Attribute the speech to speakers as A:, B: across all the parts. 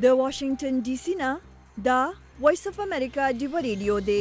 A: د واشنگټن ډي سي نه دا وایس اف امریکا دی ریډیو دی.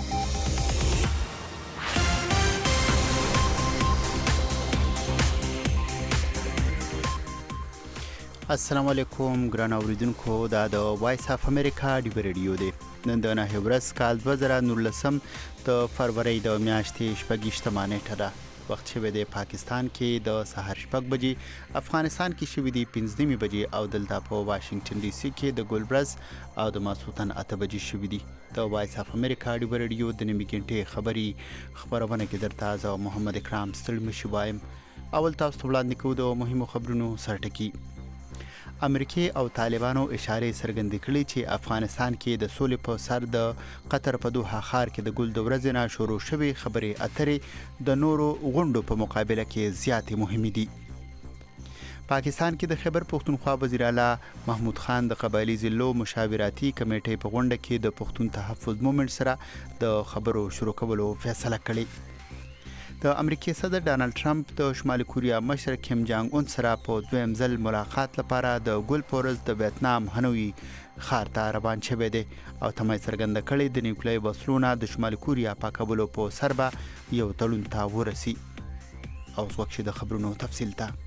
B: السلام علیکم ګران اوریدونکو، دا د وایس اف امریکا دی ریډیو دی. نن د 9 ورځ کال 2019 د فروری د میاشتې 28 نیټه ده. وخت شوی دی پاکستان کې د سحر 6 بجې، افغانستان کې شوی دی 15 بجې او دلته په واشنگټن ډي سي کې د ګلبرز او د ماسوتن 8 بجې شوی دی. د وایس اف امریکا دی ریډیو د نیمه غنټې خبرونه کې درته زه محمد اکرام ستړي مشو وایم. اول تاسو ته وړاندې کوو د مهمو خبرونو سرټکی. امریکای او طالبانو اشاره څرګندې کړې چې افغانستان کې د سولې په سر د قطر په دوحه ښار کې د ګل د ورځې نه شروع شوې خبرې اترې د نورو غونډو په مقابله کې زیاتې مهمې دي. پاکستان کې د خیبر پښتونخوا وزیر اعلی محمود خان د قبایلی ضلعو مشاوراتي کمیټې په غونډه کې د پښتون تحفظ مومنټ سره د خبرو شروع کولو فیصله کړې. د امریکای صدر ډانلډ ټرمپ د شمالي کوریا مشر کیم جانګ اون سره په دویم ځل ملاقات لپاره د ګل پورز د ویتنام هنوي ښار ته روان شوی دی او تمه څرګنده کړې د نیوکلیري وسلو د شمالي کوریا پاکولو په سر به یو تړون ته ورسي. او وخت د خبرونو تفصیل ته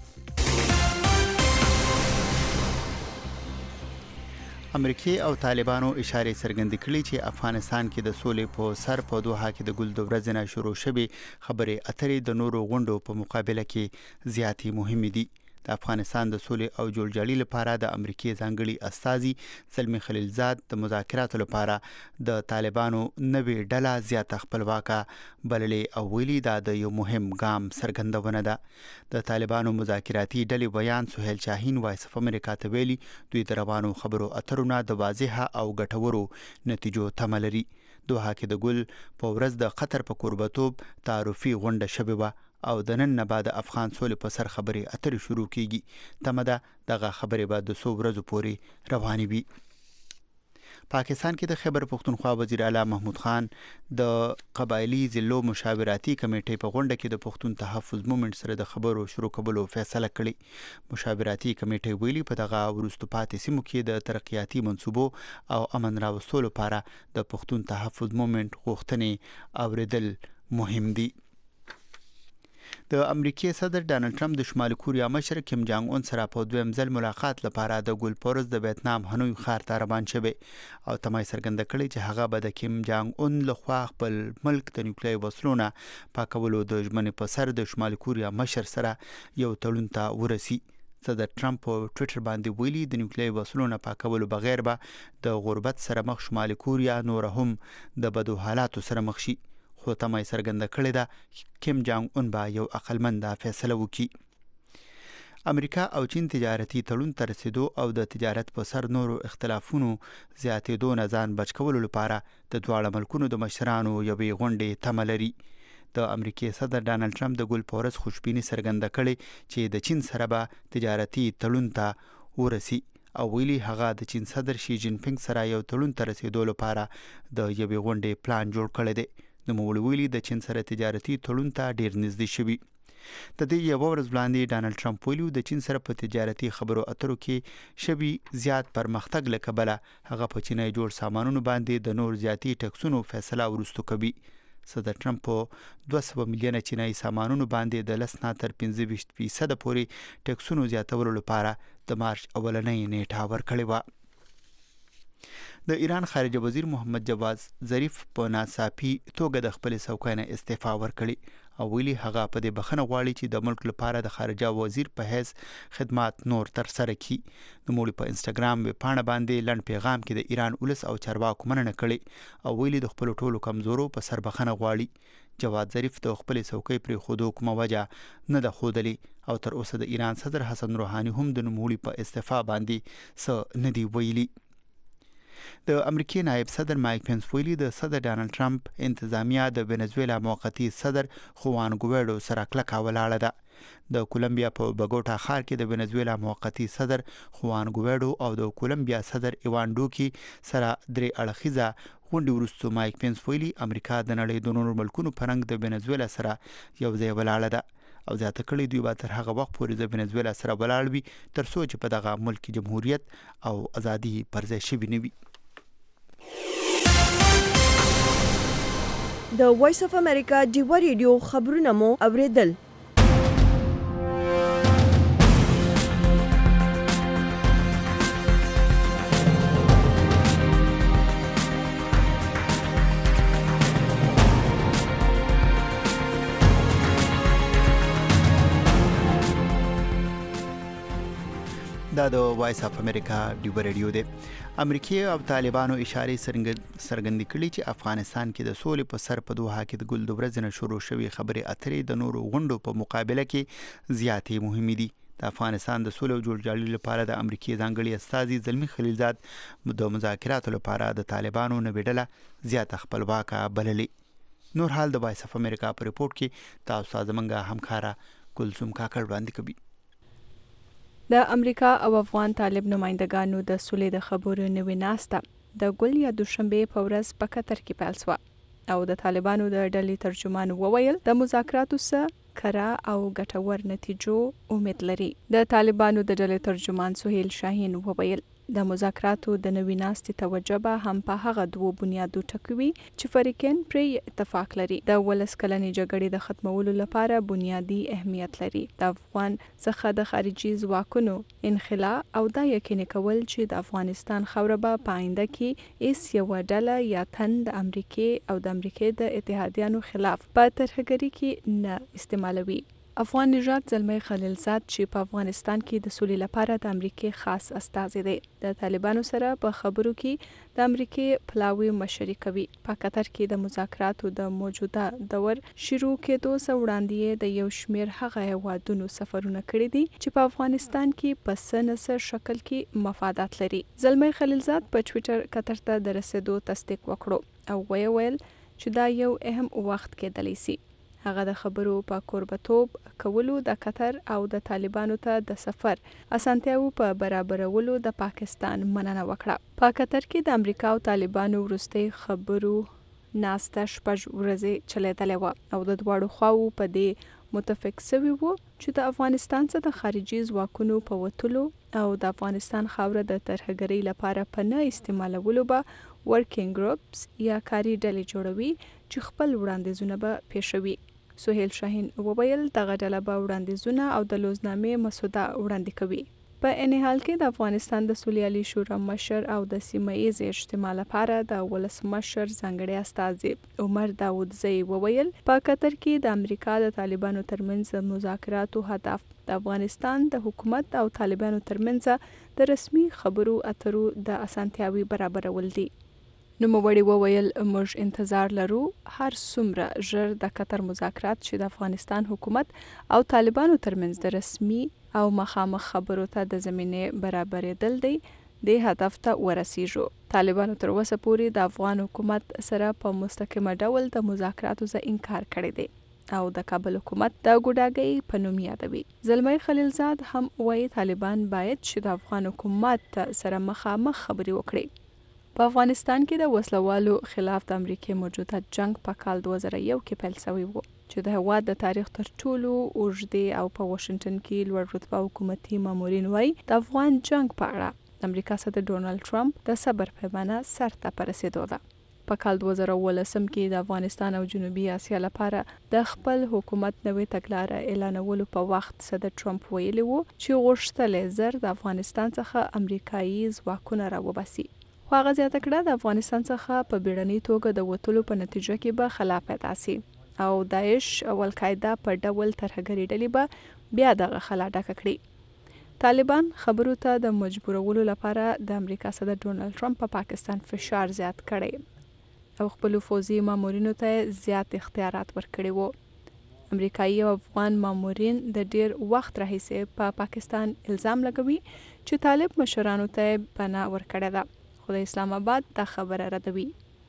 B: امریکای او طالبانو اشاره څرګندې کړې چې افغانستان کې د سولې په سر په دوحه کې د ګل د ورځې نه شروع شوې خبرې اترې د نورو غونډو په مقابله کې زیاتې مهمې دي. د افغانستان د سولې او جوړجاړي لپاره د امریکای ځانګړي استازي زلمی خلیلزاد د مذاکراتو لپاره د طالبانو نوې ډله زیاته خپلواکه بللې او ویلي دا د یو مهم ګام څرګندونه ده. د طالبانو مذاکراتي ډلې بیان سهیل شاهین وایس اف امریکا ته ویلي دوی د روانو خبرو اترونه د واضحه او ګټورو نتیجو تمه لري. دوحه کې د ګل په ورځ د قطر په قربتوب تعارفي غونډه شوې وه او د نن نه بعد افغان سولې په سر خبرې اترې شروع کیږي. تمه ده دغه خبرې به د 100 ورځو پورې روانې وي. پاکستان کې د خیبر پښتونخوا وزیر اعلی محمود خان د قبایلی ضلعو مشاوراتي کمیټې په غونډه کې د پښتون تحفظ مومنټ سره د خبرو شروع کولو فیصله کړې. مشاوراتي کمیټې ویلي په دغه وروسته پاتې سیمو کې د ترقیاتي منصوبو او امن راوستلو لپاره د پښتون تحفظ مومنټ غوښتنې اوریدل مهم دي. د امریکای صدر ډانلډ ټرمپ د شمالي کوریا مشر کیم جانګ اون سره په دویم ځل ملاقات لپاره د ګل پورز د ویتنام هنوي ښار ته روان شوی او تمه څرګنده کړې چې هغه به د کیم جانګ اون لخوا خپل ملک د نیوکلیري وسلو نه پاکولو د ژمنې په سر د شمالي کوریا مشر سره یو تړون ته ورسي. صدر ټرمپ په ټویټر باندې ویلي د نیوکلیري وسلو نه پاکولو بغیر به د غربت سره مخ شمالي کوریا نور هم د بدو حالاتو سره مخ شي. خو تمه څرګنده کړې ده کیم جانګ اون به یو عقلمنده فیصله وکړي. امریکا او چین تجارتي تړون ته رسیدو او د تجارت په سر نورو اختلافونو زیاتېدو نه ځان بچ کولو لپاره د دواړو ملکونو د مشرانو یوې غونډې تمه لري. د امریکای صدر ډانلډ ټرمپ د ګل پورز خوشبیني څرګنده کړې چې د چین سره به تجارتي تړون ته ورسي او ویلي هغه د چین صدر شي جین پینګ سره یو تړون ته رسیدو لپاره د یوې غونډې پلان جوړ کړی دی. نوموړي ویلي د چین سره تجارتي تړون ته ډیر نږدې شوي. د دې یو ورځ وړاندې ډانلډ ټرمپ ویلي د چین سره په تجارتي خبرو اترو کې شوي زیات پرمختګ له کبله هغه په چینای جوړ سامانونو باندې د نور زیاتی ټکسونو فیصله ورستو کوي. صدر ټرمپ په 200 میلیونه چینای سامانونو باندې د 10 نه تر 15% پورې ټکسونو زیاتولو لپاره د مارچ اولنۍ نیټه ورکړې و. د ایران خارجه وزیر محمد جواد ظریف په ناڅاپي توګه د خپل څوکۍ نه استعفا ورکړي او ویلي هغه په دې بخښنه غواړي چې د ملک لپاره د خارجه وزیر په حیث خدمات نور تر سره کړي. نوموړي په انسټاګرام ویبپاڼه باندې لنډ پیغام کې د ایران ولس او چارواکو مننه کړې او ویلي د خپل ټولو کمزورو په سر بخښنه غواړي. جواد ظریف د خپل څوکۍ پرې خودو کومه وجه نه ده ښودلې او تر اوسه د ایران صدر حسن روحاني هم د نوموړي په استعفا باندې څه نه دی ویلي. د امریکای نائب صدر مایک پینس ویلي د صدر ډانلډ ټرمپ انتظامیه د وینزویلا موقتی صدر خوان ګویډو سره کلکه ولاړه ده. د کولمبیا په بګوټا ښار کې د وینزویلا موقتی صدر خوان ګویډو او د کولمبیا صدر ایوان ډوکی سره درې اړخیزه غونډې وروسته مایک پینس ویلي امریکا د نړۍ د نورو ملکونو په رنګ د وینزویلا سره یو ځای ولاړه ده او زیاته کړي دوی به تر هغه وخت پورې د ونزویلا سره ولاړ وي تر څو چې په دغه ملک جمهوریت او ازادي پر ځای شوي نه وي.
A: د وایس اف امریکا ډیوه ریډیو خبرونه مو اوریدل.
B: دا د وایس اف امریکا ډیوه ریډیو دی. امریکای او طالبانو اشاره څرګندې کړې چې افغانستان کې د سولې په سر په دوحه کې د ګل د ورځې نه شروع شوې خبرې اترې د نورو غونډو په مقابله کې زیاتې مهمې دي. د افغانستان د سولې او جوړجاړي لپاره د امریکای ځانګړي استازي زلمی خلیلزاد د مذاکراتو لپاره د طالبانو نوې ډله زیاته خپلواکه بللې. نور حال د وایس اف امریکا په ریپورت کې تاسو زمونږ همکاره کلثوم کاکړ وړاندې کوي.
C: د امریکا او افغان طالب نمائندګانو د سولې د خبرو نوې ناسته د ګل یا دوشنبه په ورځ په قطر کې پیل شوه او د طالبانو د ډلې ترجمان وویل د مذاکراتو سره کره او ګټور نتیجو امید لري. د طالبانو د ډلې ترجمان سهیل شاهین وویل د مذاکراتو د نوې ناستې توجه به هم په هغه دوه بنیادو ټکوي چې فریقین پرې اتفاق لري. د 12 کلنې جګړې د ختمولو لپاره بنیادی اهمیت لري. د افغان څخه د خارجي ځواکونو انخلا او دا یقیني کول چې د افغانستان خاوره به په آینده کې ایس یو ډله یا تن د امریکای او د امریکای د اتحادیانو خلاف په ترهګری کې نه استعمالوي. افغان نژاد زلمی خلیلزاد چې په افغانستان کې د سولې لپاره د امریکای خاص استازی دی د طالبانو سره په خبرو کې د امریکای پلاوی مشري کوي. په قطر کې د مذاکراتو د موجوده دور شروع کېدو سره وړاندې د یو شمیر هغه هیوادونو سفرونه کړي دي چې په افغانستان کې په سنسر شکل کې مفادات لري. زلمی خلیلزاد په ټوئیټر قطر ته د رسیدو تصدیق وکړو او ویل چې دا یو اهم وخت کېدلی شي. هغه د خبرو په قربتوب کولو د قطر او د طالبانو ته د سفر اسانتیاو په برابرولو د پاکستان مننه وکړه. په قطر کې د امریکا او طالبانو وروستي خبرو ناسته شپږ ورځې چلیدلې و او د دواړو خواو په دې متفق شوي وو چې د افغانستان څخه د خارجي ځواکونو په وتلو او د افغانستان خاوره د ترهګرۍ لپاره په نه استعمالولو به ورکینګ ګروپس یا کاري ډلې جوړوي چې خپل وړاندیزونه به پیښوي. سهیل شاهین وویل دغه ډله به وړاندیزونه او د لوزنامې مسوده وړاندې کوي. په ان حال کې د افغانستان د سولې عالی شورا مشر او د سیمه ایز اجتماع لپاره د ولسمشر ځانګړي استازي عمر داودزی وویل په قطر کې د امریکا د طالبانو ترمنځ د مذاکراتو هدف د افغانستان د حکومت او طالبانو ترمنځ د رسمي خبرو اترو د اسانتیاوي برابرول دي. نوموړي وویل موږ انتظار لرو هر څومره ژر د قطر مذاکرات چې د افغانستان حکومت او طالبانو ترمنځ د رسمي او مخامخ خبرو ته د زمینې برابرېدل دی د هدف ته ورسیږو. طالبانو تر اوسه پورې د افغان حکومت سره په مستقیمه ډول د مذاکراتو څخه انکار کړی دی او د کابل حکومت د ګوډاګۍ په نوم یادوي. زلمی خلیلزاد هم وایي طالبان باید چې د افغان حکومت سره مخامخ خبرې وکړي. په افغانستان کې د وسلوالو خلاف د امریکای موجوده جنگ په کال 2001 کې پیل شوی و چې د هواد د تاریخ تر ټولو اوږدې او په واشنگټن کې لوړ رتبه حکومتي مامورین وایي د افغان جنگ په اړه د امریکا سره د ډونالد ټرمپ د صبر پیمانه سر ته رسیدو ده. په کال 2018 کې د افغانستان او جنوبي اسیا لپاره د خپل حکومت نوې تګلارې اعلانولو په وخت صدر ټرمپ ویلي وو چې غوښتل زر د افغانستان څخه امریکایي ځواکونه راوباسي. خو هغه زیاته کړه د افغانستان څخه په بیړنۍ توګه د وتلو په نتیجه کې به خلا پیدا شي او داعش او القاعده په ډول ترهګري ډلې به بیا دغه خلا ډکه کړي. طالبان خبرو ته د مجبورولو لپاره د امریکا صدر ډونالد ټرمپ په پاکستان فشار زیات کړي او خپل فوزي مامورینو ته زیات اختیارات ورکړي وو. امریکایي او افغان مامورین د ډیر وخت راهیسې په پاکستان الزام لګوي چې طالب مشرانو ته پناه ورکړې ده خو د اسلام آباد دا خبره ردوي.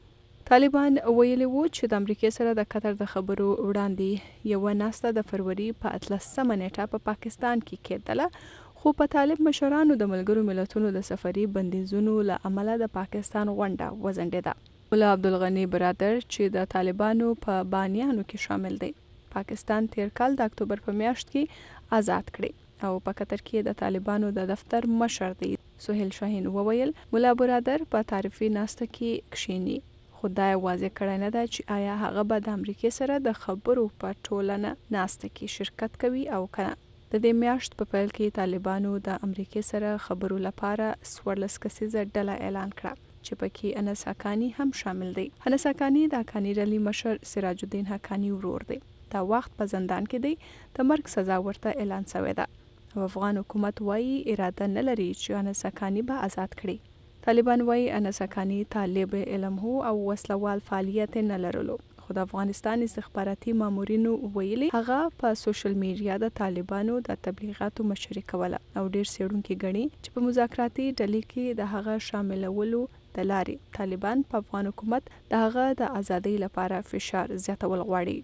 C: طالبان ویلي وو چې د امریکای سره د قطر د خبرو وړاندې یو ناسته د فروری په 18 نیټه په پاکستان کې کېدله خو په طالب مشرانو د ملګرو ملتونو د سفري بندیزونو له امله د پاکستان غونډه وځنډېده. مولا عبدالغنی برادر چې د طالبانو په بانیانو کې شامل دی پاکستان تیر کال د اکتوبر په میاشت کې آزاد کړي او په قطر کې د طالبانو د دفتر مشر دی سهیل شاهین وویل مولا برادر په تعریفي ناسته کې کښینی خدای واضح کړی نه ده چې آیا هغه به د امریکای سره د خبرو په ټولنه ناسته کې شرکت کوي او کنه. د دې میاشت په پیل کې طالبانو د امریکای سره خبرو لپاره 14 کسیزه ډله اعلان کړه چې پکې انس حقانی هم شامل دی. انس حقانی د حقانی ډلې مشر سراج الدین حقانی ورور دی. دا وخت په زندان کې دی د مرګ سزا ورته اعلان شوې ده او افغان حکومت وايي اراده نه لري چې انس حقانی به آزاد کړي. طالبان وايي انس حقانی طالب علم هو او وسلوال فعالیت نه لرلو خو د افغانستان استخباراتي مامورینو ویلي هغه په سوشل میډیا د طالبانو د تبلیغاتو مشري کوله او ډیر څېړونکي ګڼي چې په مذاکراتي ډلې کې د هغه شاملولو د لارې طالبان په افغان حکومت د هغه د ازادۍ لپاره فشار زیاتول غواړي.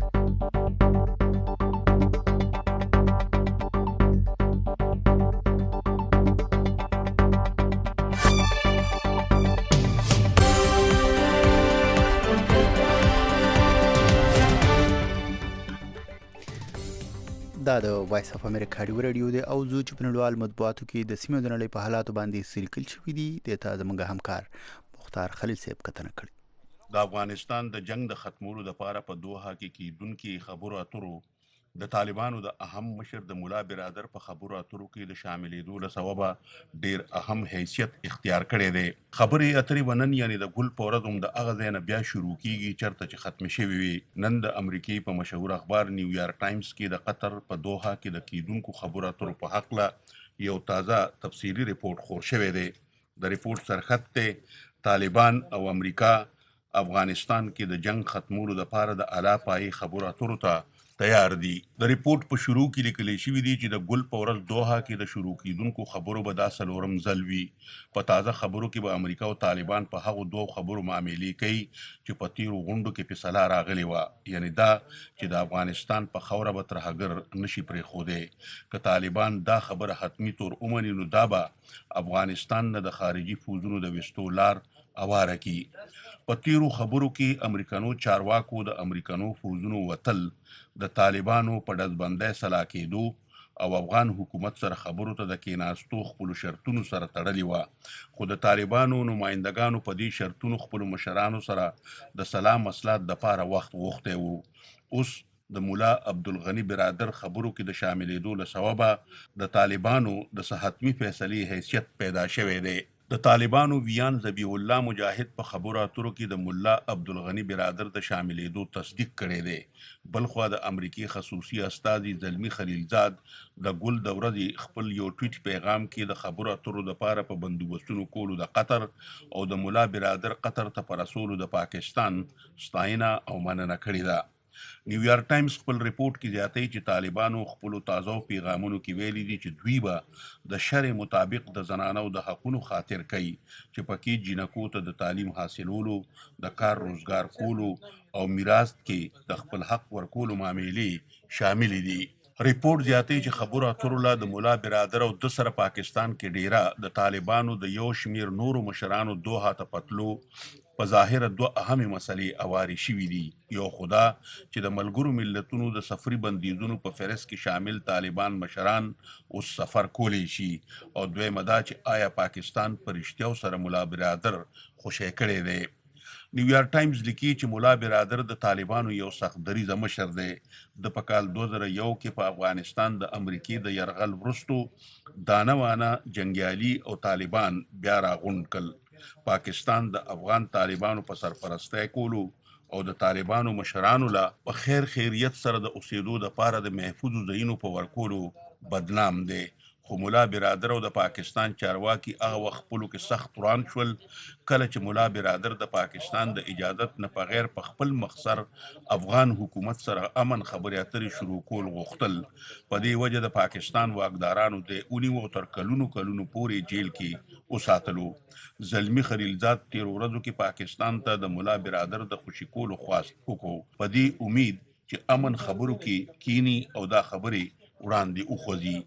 B: دا د وایس اف امریکا رادیو دی او زو چې په نړیوال مطبوعاتو کې د سیمې د نړۍ په حالاتو باندې سریکل شوې دي د تا زموږ همکار مختار خلیل صاحب کتنه کړې.
D: د افغانستان د جنگ د ختمولو لپاره په دوحه کې کیدونکو خبرو اترو د طالبانو د اهم مشر د مولا برادر په خبرو اترو کې د شاملېدو له سببه ډیر اهم حیثیت اختیار کړی دی. خبرې اترې ونن یعنی د ګل په ورځ هم د هغه ځای نه بیا شروع کیږي چرته چې ختم شوي وي. نن د امریکای په مشهور اخبار نیویارک ټایمز کې د قطر په دوحه کې د کیدونکو خبرو اترو په حق له یو تازه تفصیلی ریپورت خور شوی دی. د ریپورت سرخط ته طالبان او امریکا افغانستان کې د جنگ ختمولو لپاره د اعلی پای خبرو اترو ته تیار دي. د ریپورت په شروع کې لیکل شوی دی چې د ګل په ورځ دوحه کې د شروع کیدونکو خبرو به دا څلورم ځل وي. په تازه خبرو کې به امریکا او طالبان په هغو دوه خبرو معاملې کوي چې په تیرو غونډو کې فیصله راغلی وه، یعنی دا چې د افغانستان په خوره به ترهګر نشي پرېښودی. که طالبان دا خبره حتمي طور ومني نو دا به افغانستان نه د خارجي فوزونو د ویستو لار اواره کی. په تیرو خبرو کې امریکانو چارواکو د امریکانو فوزونو وتل د طالبانو په ډزبندۍ سلا کېدو او افغان حکومت سره خبرو ته د کېناستو خپلو شرطونو سره تړلې وه. خو د طالبانو نمایندګانو په دې شرطونو خپلو مشرانو سره د سلام مصلحت دپاره وخت غوښتی و. اوس د مولا عبدالغني برادر خبرو کې د شاملېدو له سببه د طالبانو د څه حتمي فیصلې حیثیت پیدا شوی دی. د طالبانو ویان ذبیح الله مجاهد په خبرو اترو کې د مولا عبدالغني برادر د شاملېدو تصدیق کړی دی. بلخوا د امریکای خصوصي استازي زلمی خلیلزاد د ګل د ورځې خپل یو ټویټ پیغام کې د خبرو اترو لپاره په بندوبستونو کولو د قطر او د مولا برادر قطر ته په رسولو د پاکستان ستاینه او مننه کړې ده. نیویارک ټایمز خپل ریپورت کې زیاتوي چې طالبانو خپلو تازه پیغامونو کې ویلي دي چې دوی به د شرع مطابق د زنانو د حقونو خاطر کوي چې پکې جنکو ته د تعلیم حاصلولو، د کار روزګار کولو او میراث کې د خپل حق ورکولو معاملې شامل دي. ریپورت زیاتوي چې خبرو اترو له د مولا برادر او د سره پاکستان کې ډیره د طالبانو د یو شمیر نورو مشرانو دوحه ته پتلو په ظاهره دوه اهمې مسلې اوارې شوي دي. یو خدا چې د ملګرو ملتونو د سفري بندیزونو په فهرست کې شامل طالبان مشران اوس سفر کولی شي، او دویمه دا چې آیا پاکستان په رښتیا سره مولا برادر خوشی کړی دی. نیویارک ټایمز لیکي چې مولا برادر د طالبانو یو سخت دریځه مشر دی. د په کال 2001 کې په افغانستان د امریکې د یرغل وروستو دانه وانه جنګیالي او طالبان بیا راغونډ کړل. پاکستان د افغان طالبانو په سرپرستی کولو او د طالبانو مشرانو له په خیر خیریت سره د اوسېدو دپاره د محفوظو ځایونو په ورکولو بدنام دی. خو مولا برادر او د پاکستان چارواکي هغه وخت خپلو کې سخت وران شول کله چې مولا برادر د پاکستان د اجازت نه په غیر په خپل مخسر افغان حکومت سره امن خبرې اترې شروع کول غوښتل. په دې وجه د پاکستان واکدارانو د ونیو او تر کلونو پورې جیل کې وساتلو. زلمی خلیلزاد تیرو ورځو کې پاکستان ته د مولا برادر د خوشي کولو خواست وکړو په دې امید چې امن خبرو کې کینی او دا خبرې وړاندې وخوځي.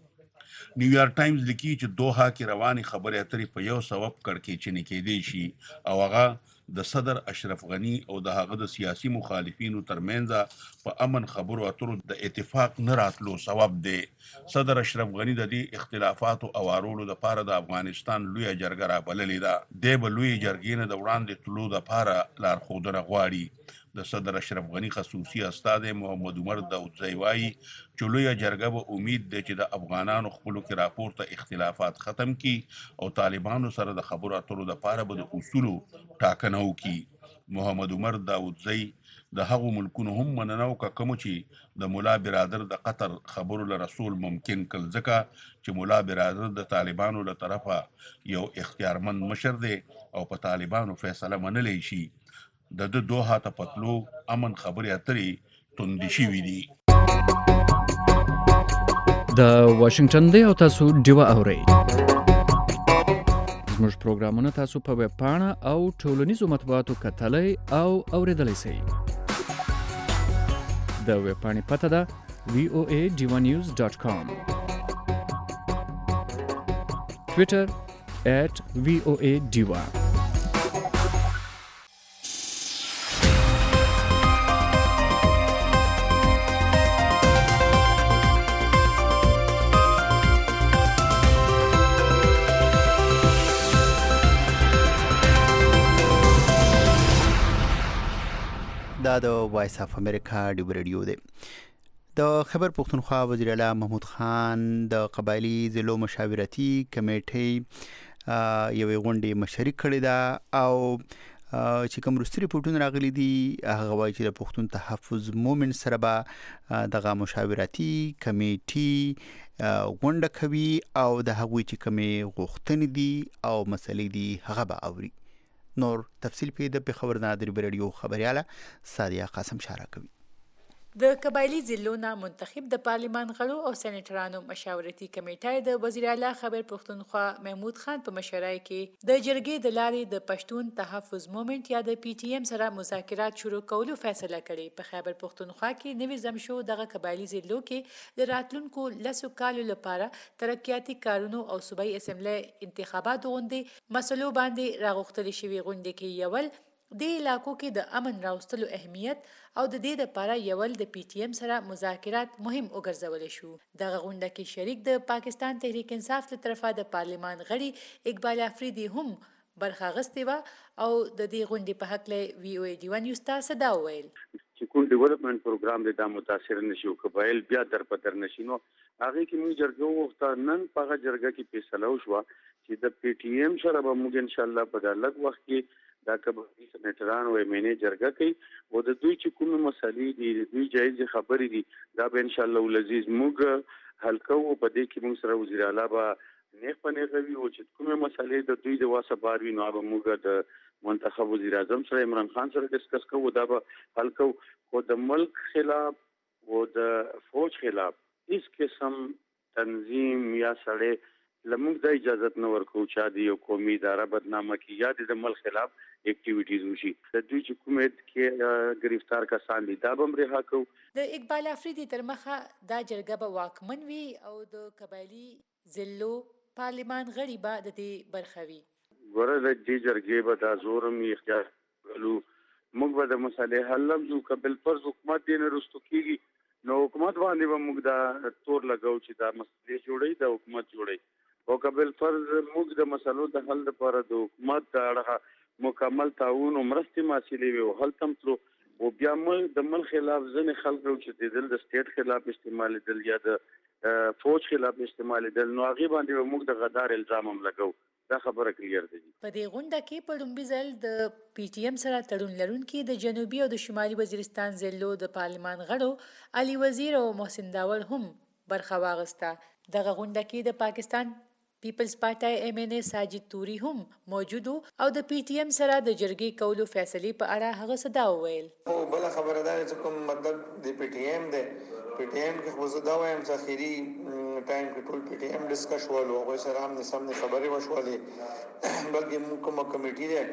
D: نیویارک ټایمز لیکي چې دوحه کې رواني خبرې اترې په یو سبب کړکېچنې کېدی شي او هغه د صدر اشرف غنی او د هغه د سیاسي مخالفینو ترمنځ په امن خبرو اترو د اتفاق نه راتلو سبب دی. صدر اشرف غنی د دې اختلافاتو اوارولو لپاره د افغانستان لویه جرګه رابللې ده. دی به لویې جرګې نه د وړاندې تلو لپاره لارښودنه غواړي. د صدر اشرف غنی خصوصي استاد محمد عمر داودزی وایي چې لویه جرګه به امید دی چې د افغانانو خپلو کې راپورته اختلافات ختم کړي او طالبانو سره د خبرو اترو لپاره به د اصولو ټاکنه وکړي. محمد عمر داودزی د هغو ملکونو هم مننه وکړه کومو چې د ملا برادر د قطر خبرو له رسول ممکن کړل، ځکه چې ملا برادر د طالبانو له طرفه یو اختیارمند مشر دی او په طالبانو فیصله منلی شي. د دوحه ته پتلو امن خبرې اترې توندې شوي دي.
E: د واشنگټن دی او تاسو ډیوه اورئ. زموږ پروګرامونه تاسو په ویب پاڼه او ټولنیزو مطبوعاتو کتلی او اوریدلی شئ. د ویب پاڼې پته ده voanews.com، ټویټر @voadiva.
B: دا د وایس اف امریکا ډیو ریډیو دی. د خیبر پختونخوا وزیر اعلی محمود خان د قبایلی ضلعو مشاورتي کمیټې یوې غونډې مشري کړې ده او چې کوم وروستي ریپورټونه راغلي دي هغه وایي چې د پښتون تحفظ مومن سره به دغه مشاورتي کمیټې غونډه کوي او د هغوی چې کومې غوښتنې دي او مسلې دي هغه به اوري. نور تفصیل په د خبر نادر ریډیو خبرياله سادیا قاسم شارع کوي.
F: د قبایلی ضلعو نه منتخب د پارلیمان غړو او سېنیټرانو مشاورتي کمیټه د وزیر اعلی خیبر پختونخوا محمود خان په مشرۍ کې د جرګې د لارې د پښتون تحفظ مومنت یا د پی ټی ایم سره مذاکرات شروع کولو فیصله کړې. په خیبر پختونخوا کې نوې زم شو دغه قبایلی ضلعو کې د راتلونکو لسو کالو لپاره ترقیاتي کارونو او صوبایي اسمبلی انتخاباتو غونډې مسلو باندې راغوښتل شوې. غونډې کې یول د علاقو کې د امن راوستلو اهمیت او د دې لپاره یول د پی ټی ایم سره مذاکرات مهم وګرځول شو. دغه غونډه کې شریک د پاکستان تحریک انصاف له طرفه د پارلیمان غړي اقبال افریدي هم برخه اخیستې وه او د دې غونډې په هکله وی او ای ډیوه نیوز ته صدا وویل
G: چې کوم ډیولپمنٹ پروګرام دی دا متاثر نشي او قبایل بیا در پتر نشي. نو هغه کې موږ جرګه وغوښته نن په هغه جرګه کې فیصله وشوه چې د پی ټی ایم سره به موږ ان شاء الله په دغه وخت کې دا قبایلی سېنیټران او ایم جرګه کوي او د دوی چې کومه مسلې دي د دوی جایز خبرې دي دا به ان شاء الله ولعزیز موږ حل کوو. په دې کې موږ سره وزیر اعلی به نیغ په نیغ وي او چې کومه مسلې د دوی د واسه بار وي نو به موږ د منتخب وزیر اعظم سره عمران خان سره ډسکس کوو دا به حل کوو. خو د ملک خلاف او د فوج خلاف هیڅ قسم تنظیم یا سړی لمونږ د اجازت نه ورکو چې د یو قومي اداره بدنامه کی یا د ملک خلاف اکټیویټیز وشي. د دوی چې کومه کې گرفتار کسان دي دا به رها کوو.
F: د اقبال افریدي تر مخه دا جرګه به واکمن وي او د قبایلی ضلعو پارلیمان غړي به د دې برخه وي.
G: ګوره د دې جرګې به دا زورم اختیار کړو موږ به د مسلې حل لمزو قبل فرض حکومت دین رستو کیږي نو حکومت باندې به موږ دا تور لګاو چې دا مسلې جوړي د حکومت جوړي او قبل فرض موږ د مسلو د حل لپاره د حکومت د اړه مکمل تعاون او مرستې ماسلې وي او حل تم تلو او بیا موږ د مل خلاف ځنې خلک چې د سټیټ خلاف استعمال دل یا د فوج خلاف استعمال دل نو هغه باندې موږ د غدار الزام هم لګاو. دا خبره کلیر ده.
F: په دې غونډه کې په لومړي ځل د پی ټی ایم سره تړون لرونکي د جنوبي او د شمالي وزیرستان ضلعو د پارلیمان غړو علي وزیر او محسن داول هم برخه واغسته. دغه غونډه کې د پاکستان پیپلز پارټي ایم ان ای ساجد توري هم موجود او د پی ټی ایم سره د جرګې کولو فیصلې په اړه هغه صدا وویل.
H: او بل خبره ده چې کوم مطلب د پی ټی ایم ده پی ټی ایم کې خو زه دا وایم چې اخیری ټایم کې ټول پی ټی ایم ډسکس شول او سره هم سمې خبرې وشولې بلکې موږ کومه کمیټي ده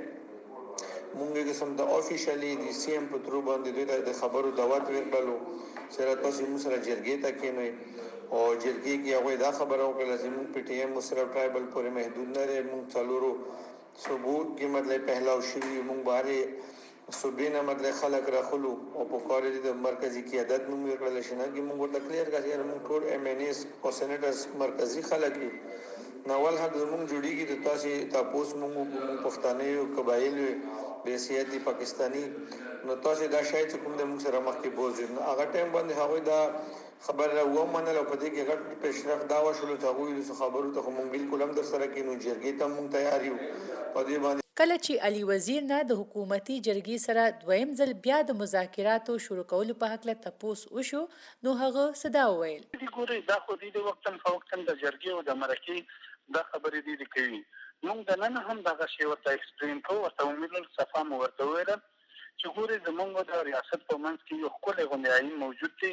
H: موږ یې سم د افیشلی د سی ایم په ترو باندې د خبرو دعوت ورکړو سره تاسو موږ سره جرګې ته کېنوي او جرګې کې هغه دا خبره وکړه چې موږ پی ټی ایم صرف ټرایبل پورې محدود نه لري، موږ څلورو صوبو کې مطلب پهلاو شوي، موږ باره صوبې نه مطلب خلک راخلو او په کار دي د مرکزی قیادت موږ ورکړل شنه کې موږ ورته کلیر کړی موږ ټول ایم ان ایس او سېنیټرز مرکزی خلک دي. ناول حد موږ جوړیږي د تاسو موږ پښتانه یو قبایل به سیاسي پاکستانی نو تاسو دا شای چې کوم د موږ سره مخکې بوزي هغه ټیم باندې هغه دا خبر راو منل په دې کې غټ پیشرفت دا وشول چې هغه خبرو ته موږ بالکل هم در سره کې نو جرګې ته موږ تیار یو په دې باندې.
F: کله چې علي وزیر نه د حکومتي جرګې سره دویم ځل بیا د مذاکراتو شروع کولو په حق له تپوس وشو نو هغه صدا وویل
I: ګوري دا خو دې وختن فوقتن د جرګې او د مرکې دا خبرې دي کوي موږ د نن هم دغه شی ورته ایکسپلین کوو ورته امید صفه مو ورته ویل چې ګوري زمونږ د ریاست په منځ کې یو ښکلی غونډه عین موجود دی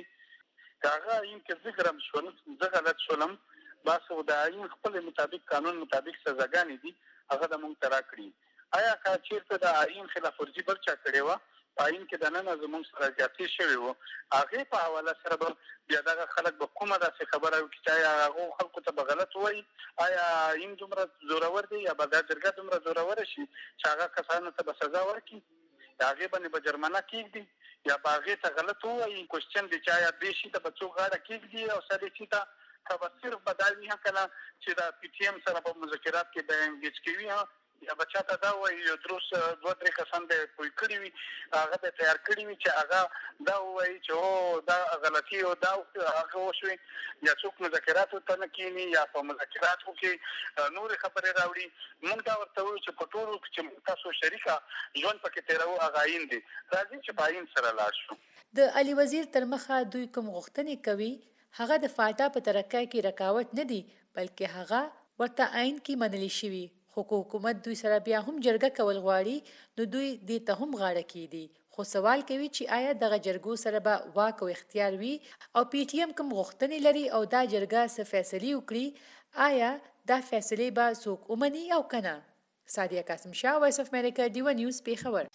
I: هغه عین کې ذکرم شول زه غلط شولم بس د عین خپل مطابق قانون مطابق سزاګانې دي هغه د موږ ترا کړی آیا که چیرته د عین خلاف ورزي بل چا کړی و عین کې د نن زموږ سره زیاتې شوی و هغه په حواله سره به بیا دغه خلک به کومه داسې خبره وکړي چې هغه خلکو ته به غلط وایي آیا عین دومره زورور دی یا به دا جرګه دومره زوروره شي چې هغه کسانو ته به سزا ورکړي هغې باندې به جرمانه کېږدي یا به هغې ته غلط ووایي کوشچن دی چې آیا دې شي ته به څوک غاړه کېږدي او سړی شي ته که به صرف به دا وي کله چې د پي ټي ایم سره په مذاکرات کې به انګیج کوي یا به چاته دا وایي یو دروس دوه درې کسان به پوه کړي وي هغه به تیار کړي وي چې هغه دا ووایي چې هو دا غلطي او دا هغه وشوي یا څوک مذاکراتو ته نه کښېني یا په مذاکراتو کې نورې خبرې راوړي موږ دا ورته وایو چې په ټولو چې تاسو شریکه ژوند پکې تېروو هغه عین دی راځئ چې په عین سره لاړ شو.
F: د علي وزیر تر مخه دوی کوم غوښتنې کوي هغه د فاټا په ترقۍ کې رکاوټ نه دی بلکې هغه ورته عین کې منلي شوي خو حکومت دوی سره بیا هم جرګه کول غواړي نو دوی دې ته هم غاړه کیدي خو سوال کوي چې آیا دغه جرګو سره به واک او اختیار وي او پی ټی ایم کوم غوښتنې لري او دا جرګه څه فیصلې وکړي آیا دا فیصلې به څوک ومني او کنه. سادیه قاسم شاه وایس اف امریکا ډیو نیوز پیښور.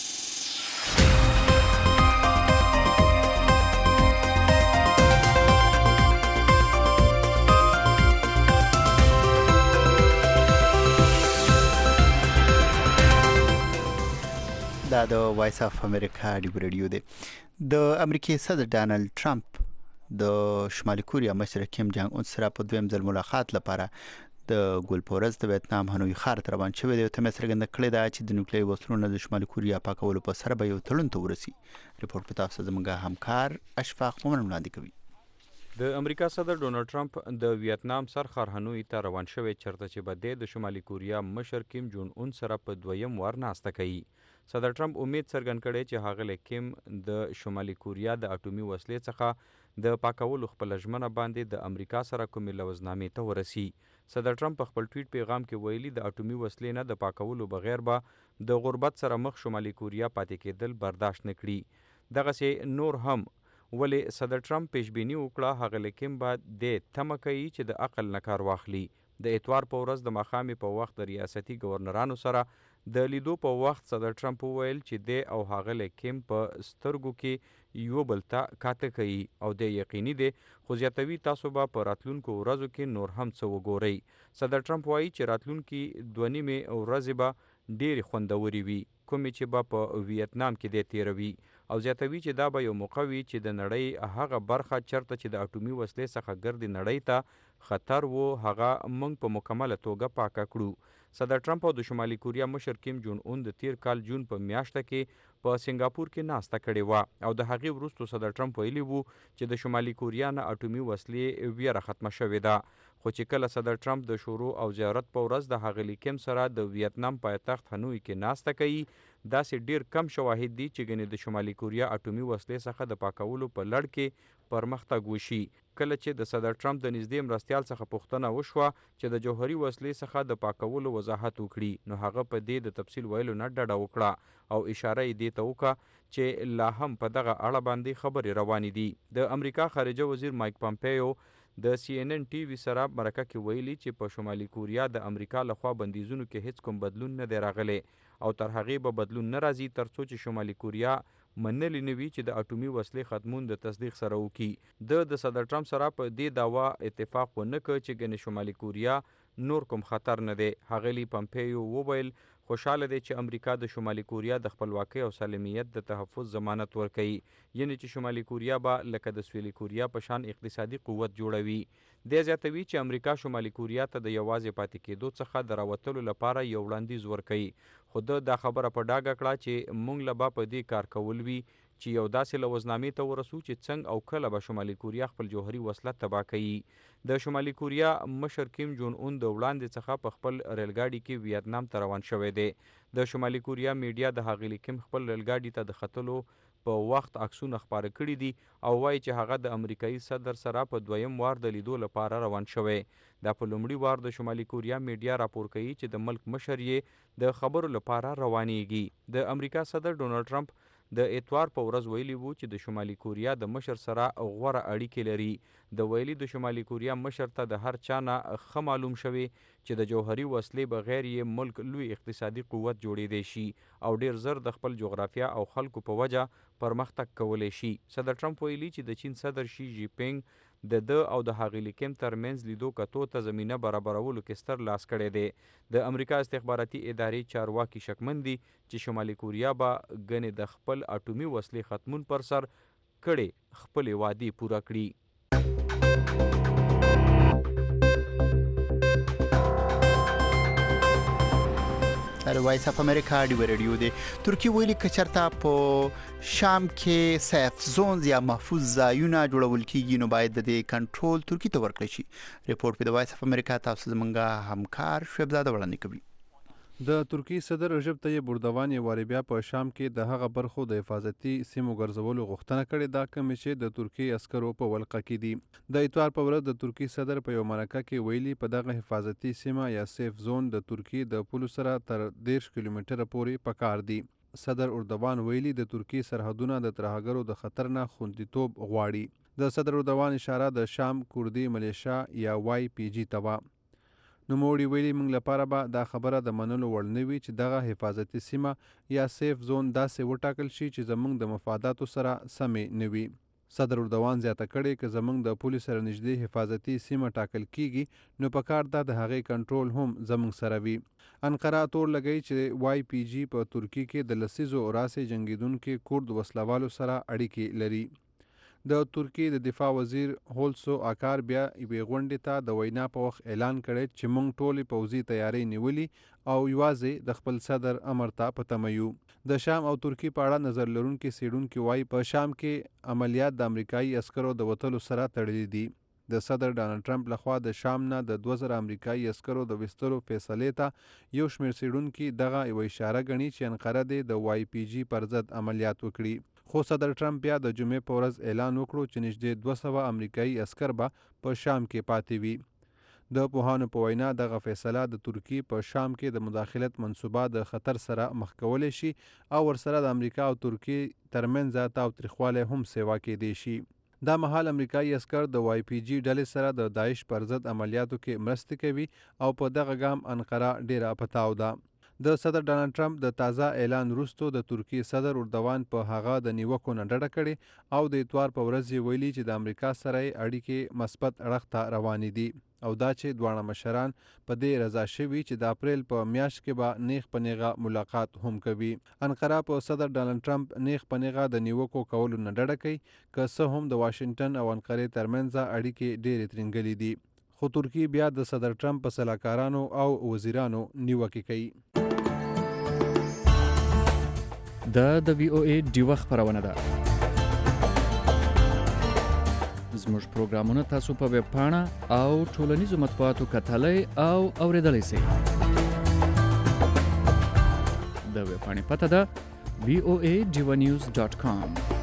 B: دا د وایس اف امریکا ډیو ریډیو دی. د امریکای صدر ډانلډ ټرمپ د شمالي کوریا مشر کیم جانګ اون سره په دویم ځل ملاقات لپاره د ګلپورز د ویتنام هنوي ښار ته روان شوی دی. ته څرګنده کړې ده چې د نیوکلیري وسلو د شمالي کوریا پاکولو په سر به یو تړون ته ورسي. ریپورت په تاسو زموږ همکار اشفاق مومن وړاندې کوي.
J: د امریکا صدر ډونالډ ټرمپ د ویتنام سرخر هنوي ته روان شوی چرته چې بده د شمالي کوریا مشر کیم جون اون سره په دویم وار ناسته کوي. صدر ټرمپ امید څرګند کړي چې هغه کیم د شمالي کوریا د اټومي وسلې څخه د پاکولو خپل ژمنه باندې د امریکا سره کومې لوزنامې ته ورسي. صدر ټرمپ په خپل ټویټ پیغام کې ویلي د اټومي وسلې نه د پاکولو بغیر به د غربت سره مخ شمالي کوریا پاتې کېدل برداشت نه کړي. دغسې نور هم ولې صدر ټرمپ پیشبیني وکړه هغه لیکم بعد د تمه کوي چې د عقل نه کار واخلي. د اتوار په ورځ د ماښامې په وخت د ریاستي گورنرانو سره د لیدو په وخت صدر ټرمپ وویل چې د او هغه لیکم په سترګو کې یو بل ته کاته کوي او د یقیني دی خو زیاتوي تاسو به په راتلونکو ورځو کې نور هم څه وګورئ. صدر ټرمپ وایي چې راتلونکي 2 ورځې به ډېرې خوندورې وي کومې چې به په ویتنام کې دی تیروي او زیاتوي چې دا به یو موقع وي چې د نړۍ هغه برخه چرته چې د اټومي وسلې څخه ګردې نړۍ ته خطر وو هغه موږ په مکمله توګه پاکه کړو. صدر ټرمپ او د شمالي کوریا مشر کیم جون اون د تیر کال جون په میاشته کې په سنگاپور کې ناسته کړې و او د هغې وروسته صدر ټرمپ ویلي وو چې د شمالي کوریا نه اټومي وسلې ویره ختمه شوې ده. خو چې کله صدر ټرمپ د شروع او زیارت په ورځ د هغه لیکم سره د ویتنام پایتخت هنوي کې ناسته کوي داسې ډیر کم شواهد دي چې ګنې د شمالي کوریا اټومي وسلې څخه د پاکولو په لړ کې پرمختګ وشي. کله چې د صدر ټرمپ د نږدې مرستیال څخه پوښتنه وشوه چې د جوهري وسلې څخه د پاکولو وضاحت وکړي نو هغه په دې د تفصیل ویلو نه ډډه وکړه او اشاره یې دې ته وکړه چې لا هم په دغه اړه باندې خبرې روانې دي. د امریکا خارجه وزیر مایک پامپیو د CNN ټي وي سره مرکه کې ویلي چې په شمالي کوریا د امریکا لخوا بندیزونو کې هیڅ کوم بدلون نه دی راغلی او تر هغې به بدلون نه راځي تر څو چې شمالي کوریا منلي نه وي چې د اټومي وسلې ختمون د تصدیق سره وکړي. د صدر ټرمپ سره په دې دعوا اتفاق ونه کړ چې ګنې شمالي کوریا نور کوم خطر نه دی. ښاغلي پمپیو وویل خوشاله دی چې امریکا د شمالي کوریا د خپلواکۍ او سالمیت د تحفظ ضمانت ورکوي، یعنی چې شمالي کوریا به لکه د سویلي کوریا په شان اقتصادي قوت جوړوي. دی زیاتوي چې امریکا شمالي کوریا ته د یوازې پاتې کېدو څخه د راوتلو لپاره یو وړاندیز ورکوي، خو دا خبره په ډاګه کړه چې موږ له به په دې کار کول وي چې یو داسې لوزنامې ته ورسو چې څنګه او کله به شمالي کوریا خپل جوهري وسله تباه کوي. د شمالي کوریا مشر کیم جون اون د وړاندې څخه په خپل ریلګاډي کې ویتنام ته روان شوی دی. د شمالي کوریا میډیا د ښاغلي کیم خپل ریلګاډي ته د ختلو په وخت عکسونه خپاره کړي دي او وایي چې هغه د امریکایي صدر سره په دویم وار د لیدو لپاره روان شوی. دا په لومړي وار د شمالي کوریا میډیا راپور کوي چې د ملک مشر یې د خبرو لپاره روانېږي. د امریکا صدر ډونالډ ټرمپ د اتوار په ورځ ویلي وو چې د شمالي کوریا د مشر سره غوره اړیکې لري. د ویلي د شمالي کوریا مشر ته د هر چا نه ښه معلوم شوی چې د جوهري وسلې بغیر یې ملک لوی اقتصادي قوت جوړېدی شي او ډیر زر د خپل جغرافیا او خلکو په وجه پرمختګ کولی شي. صدر ټرمپ ویلي چې د چین صدر شي جی پینګ د او د ښاغلي کیم ترمنځ لیدو کتو ته زمینه برابرولو کې ستر لاس کړی دی. د امریکا استخباراتي ادارې چارواکي شکمن دي چې شمالي کوریا به ګنې د خپل اټومي وسلې ختمون پر سر کړي خپلې وعدې پوره کړي.
B: د وایس اف امریکا ډیو ریډیو دی. ترکیه ویلي که چېرته په شام کې سیف زونز یا محفوظ ځایونه جوړول کیږي نو باید د دې کنټرول ترکیه ته ورکړل شي. ریپورت په د وایس اف امریکا تاسو زمونږ همکار شعبزاده وړاندې کوي.
K: د ترکیې صدر رجب طیب اردوغان یې واري بیا په شام کې د هغه برخو د حفاظتي سیمو ګرځولو غوښتنه کړې ده کومې چې د ترکیې عسکرو په ولقه کې دي. د اتوار په ورځ د ترکیې صدر په یو مرکه کې ویلي په دغه حفاظتي سیمه یا سیف زون د ترکیې د پولو سره تر 10 کیلومتره پورې پکار دي. صدر اردوغان ویلي د ترکیې سرحدونه د ترهګرو د خطر نه خوندیتوب غواړي. د صدر اردوغان اشاره د شام کوردي ملیشیا یا واي پی جی ته وه. نوموړي ویلي موږ لپاره به دا خبره د منلو وړ نه وي چې دغه حفاظتي سیمه یا سیف زون داسې وټاکل شي چې زموږ د مفاداتو سره سمې نه وي. صدر اردوغان زیاته کړې که زموږ د پولي سره نږدې حفاظتي سیمه ټاکل کیږي نو پکار ده د هغې کنټرول هم زموږ سره وي. انقره تور لګی چې واي پی جی په ترکیې کې د لسیزو راسې جنګیدونکو کورد وسلوالو سره اړیکې لري. د ترکیې د دفاع وزیر هولسو آکار بیا یوې غونډې ته د وینا په وخت اعلان کړی چې موږ ټولې پوځي تیاری نیولي او یوازې د خپل صدر امر ته په تمه یو. د شام او ترکیې په اړه نظر لرونکي څېړونکي وایي په شام کې عملیات د امریکایي عسکرو د وتلو سره تړلي دي. د صدر ډانلډ ټرمپ لخوا د شام نه د 2000 امریکایي عسکرو د وستلو فیصلې ته یو شمېر څېړونکي دغه یوه اشاره ګڼي چې انقره دې د واي پی جي پر ضد عملیات وکړي. خو صدر ټرمپ بیا د جمعې په ورځ اعلان وکړو چې نږدې 200 امریکایي عسکر به په شام کې پاتې وي. د پوهانو په وینا دغه فیصله د ترکیې په شام کې د مداخلت منصوبه د خطر سره مخ کولی شي او ورسره د امریکا او ترکیې ترمنځ تاوتریخوالی هم سیوا کېدی شي. دا مهال امریکایي عسکر د واي پی جي ډلې سره د داعش پر ضد عملیاتو کې مرستې کوي او په دغه ګام انقره ډیره پتاو ده. د صدر ډانلډ ټرمپ د تازه اعلان وروسته د ترکیې صدر اردوغان په هغه د نیوکو نه ډډه کړې او د اتوار په ورځ یې ویلي چې د امریکا سره اړیکې مثبت اړخ ته روانې دي او دا چې دواړه مشران په دې رضا شوي چې د اپریل په میاشت کې به نیغ په نیغه ملاقات هم کوي. انقره په صدر ډانلډ ټرمپ نیغ په نیغه د نیوکو کولو نه ډډه کوي که څه هم د واشنګټن او انقرې ترمنځ اړیکې ډېرې ترنګلې دي. خو ترکیې بیا د صدر ټرمپ په سلاکارانو او وزیرانو نیوکې کوي.
E: د وی او ای ډیوه خبرونه ده. زموږ پروګرامونه تاسو په ویب پاڼه او ټولنیزو مطبوعاتو کتلای او اوریدلای شئ. د ویب پاڼې پته ده voanews.com.